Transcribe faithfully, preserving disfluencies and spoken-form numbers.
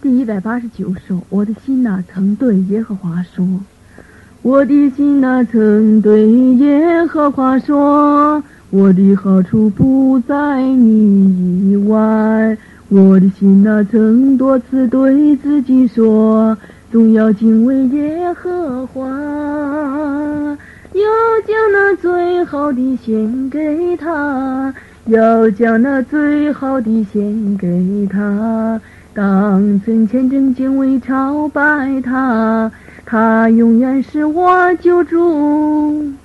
第一百八十九首，我的心哪曾对耶和华说，我的心哪曾对耶和华说，我的好处不在你以外。我的心哪曾多次对自己说，总要敬畏耶和华，要将那最好的献给他，要将那最好的献给他，当存虔诚敬畏朝拜他，他永远是我救主。